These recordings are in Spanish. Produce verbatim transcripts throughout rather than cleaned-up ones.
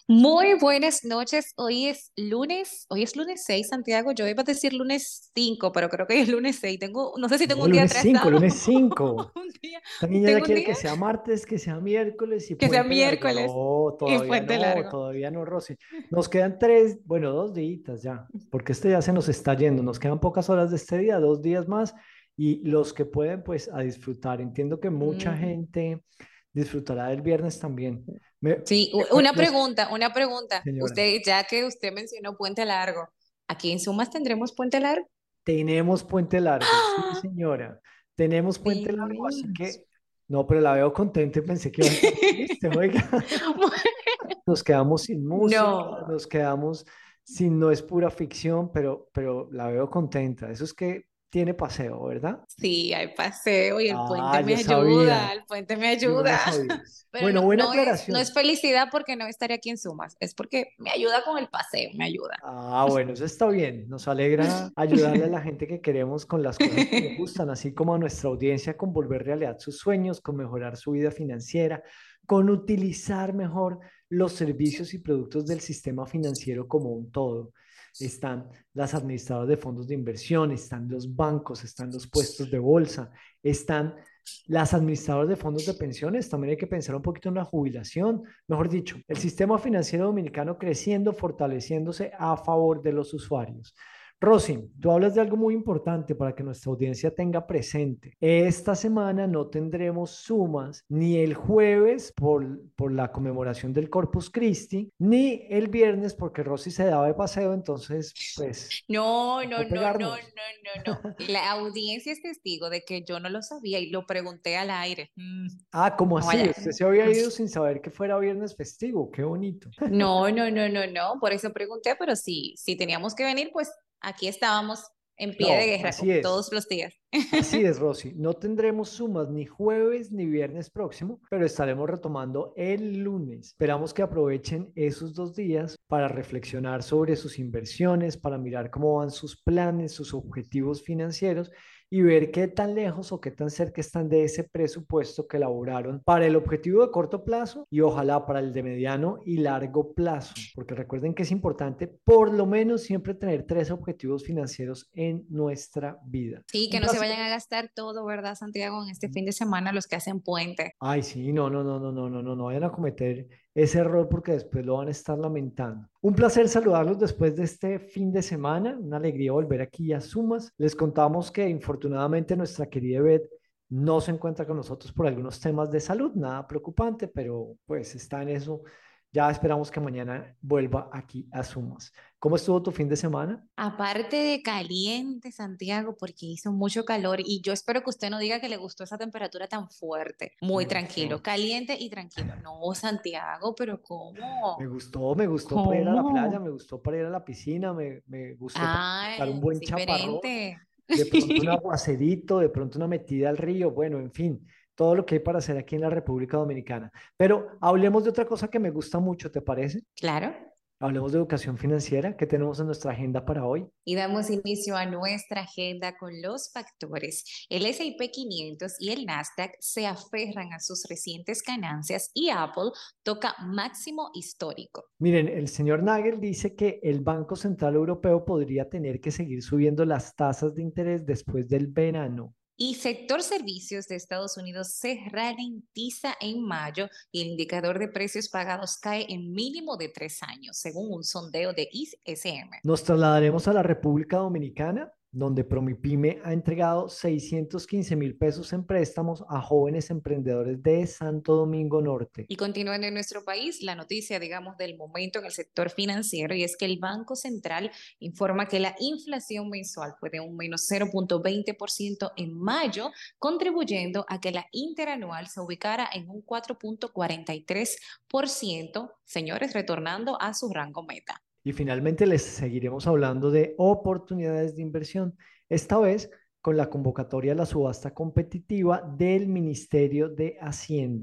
Muy buenas noches. Hoy es lunes, hoy es lunes seis, Santiago. Yo iba a decir lunes cinco, pero creo que es lunes seis. Tengo, no sé si tengo No, un día lunes cinco, atrasado lunes o cinco. un día, Esta niña ya tengo un quiere día que sea martes, que sea miércoles y que sea puente largo. miércoles No, y todavía puente no, largo. todavía no, Rosy. Nos quedan tres, bueno, dos días ya, porque este ya se nos está yendo. Nos quedan pocas horas de este día, dos días más y los que pueden, pues, a disfrutar. Entiendo que mucha Mm, gente disfrutará del viernes también. Me, sí, u- me- una les- pregunta, una pregunta. Señora, Usted, ya que usted mencionó puente largo, ¿aquí en Sumas tendremos puente largo? tenemos puente largo, sí, ¡Ah! señora, tenemos puente largo, así Dios. que, no, pero la veo contenta y pensé que iba a estar triste, oiga. Nos quedamos sin música, No. nos quedamos sin, no es pura ficción, pero, pero la veo contenta. Eso es que tiene paseo, ¿verdad? Sí, hay paseo y el puente Ah, me yo ayuda, sabía, el puente me yo ayuda. ya sabía. Pero Bueno, no, buena no es, no es aclaración. felicidad porque no estaré aquí en Sumas, es porque me ayuda con el paseo, me ayuda. Ah, bueno, eso está bien. Nos alegra ayudarle a la gente que queremos con las cosas que le gustan, así como a nuestra audiencia con volver realidad sus sueños, con mejorar su vida financiera, con utilizar mejor los servicios y productos del sistema financiero como un todo. Están las administradoras de fondos de inversión, están los bancos, están los puestos de bolsa, están las administradoras de fondos de pensiones. También hay que pensar un poquito en la jubilación. Mejor dicho, el sistema financiero dominicano creciendo, fortaleciéndose a favor de los usuarios. Rosy, tú hablas de algo muy importante para que nuestra audiencia tenga presente. Esta semana no tendremos sumas ni el jueves por, por la conmemoración del Corpus Christi, ni el viernes porque Rosy se daba de paseo, entonces, pues, No, no, no no, no, no, pegarnos. no, no. La audiencia es testigo de que yo no lo sabía y lo pregunté al aire. Mm, Ah, ¿cómo así? vaya. Usted se había ido sin saber que fuera viernes festivo. Qué bonito. No, no, no, no, no, por eso pregunté, pero sí, si teníamos que venir, pues aquí estábamos en pie de No, guerra así como es. todos los días. Así es, Rosy. No tendremos sumas ni jueves ni viernes próximo, pero estaremos retomando el lunes. Esperamos que aprovechen esos dos días para reflexionar sobre sus inversiones, para mirar cómo van sus planes, sus objetivos financieros y ver qué tan lejos o qué tan cerca están de ese presupuesto que elaboraron para el objetivo de corto plazo y ojalá para el de mediano y largo plazo. Porque recuerden que es importante por lo menos siempre tener tres objetivos financieros en nuestra vida. Sí, Un que no se placer. vayan a gastar todo, ¿verdad, Santiago, en este fin de semana los que hacen puente? Ay, sí, no, no, no, no, no, no, no, no vayan a cometer ese error porque después lo van a estar lamentando. Un placer saludarlos después de este fin de semana, una alegría volver aquí a Sumas. Les contamos que infortunadamente nuestra querida Beth no se encuentra con nosotros por algunos temas de salud, nada preocupante, pero pues está en eso. Ya esperamos que mañana vuelva aquí a Sumas. ¿Cómo estuvo tu fin de semana? Aparte de caliente, Santiago, porque hizo mucho calor y yo espero que usted no diga que le gustó esa temperatura tan fuerte. Muy Me tranquilo, gustó. caliente y tranquilo. No, Santiago, pero Me ¿cómo? gustó, me gustó para ir a la playa, ¿Cómo? me gustó para ir a la piscina, me, me gustó para disfrutar un Ay, es buen chaparrón, diferente. de pronto un aguacerito, de pronto una metida al río, bueno, en fin, todo lo que hay para hacer aquí en la República Dominicana. Pero hablemos de otra cosa que me gusta mucho, ¿te parece? Claro. Hablemos de educación financiera, ¿qué tenemos en nuestra agenda para hoy? Y damos inicio a nuestra agenda con los factores. El S and P quinientos y el Nasdaq se aferran a sus recientes ganancias y Apple toca máximo histórico. Miren, el señor Nagel dice que el Banco Central Europeo podría tener que seguir subiendo las tasas de interés después del verano. Y sector servicios de Estados Unidos se ralentiza en mayo y el indicador de precios pagados cae en mínimo de tres años, según un sondeo de I S M. Nos trasladaremos a la República Dominicana, donde Promipyme ha entregado seiscientos quince mil pesos en préstamos a jóvenes emprendedores de Santo Domingo Norte. Y continuando en nuestro país, la noticia, digamos, del momento en el sector financiero, y es que el Banco Central informa que la inflación mensual fue de un menos cero punto veinte por ciento en mayo, contribuyendo a que la interanual se ubicara en un cuatro punto cuarenta y tres por ciento, señores, retornando a su rango meta. Y finalmente les seguiremos hablando de oportunidades de inversión, esta vez con la convocatoria a la subasta competitiva del Ministerio de Hacienda.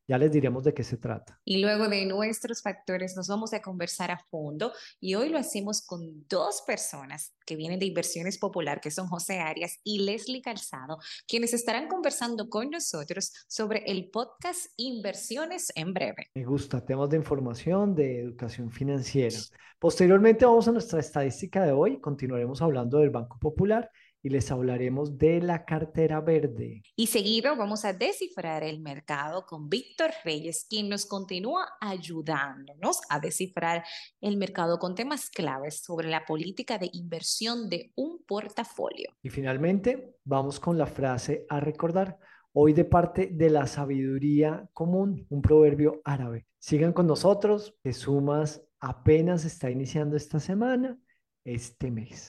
Ya les diremos de qué se trata. Y luego de nuestros factores nos vamos a conversar a fondo y hoy lo hacemos con dos personas que vienen de Inversiones Popular, que son José Arias y Leslie Calzado, quienes estarán conversando con nosotros sobre el podcast Inversiones en Breve. Me gusta, temas de información, de educación financiera. Posteriormente vamos a nuestra estadística de hoy. Continuaremos hablando del Banco Popular y les hablaremos de la cartera verde. Y seguido vamos a descifrar el mercado con Víctor Reyes, quien nos continúa ayudándonos a descifrar el mercado con temas claves sobre la política de inversión de un portafolio. Y finalmente vamos con la frase a recordar. Hoy de parte de la sabiduría común, un proverbio árabe. Sigan con nosotros, que Sumas apenas está iniciando esta semana, este mes.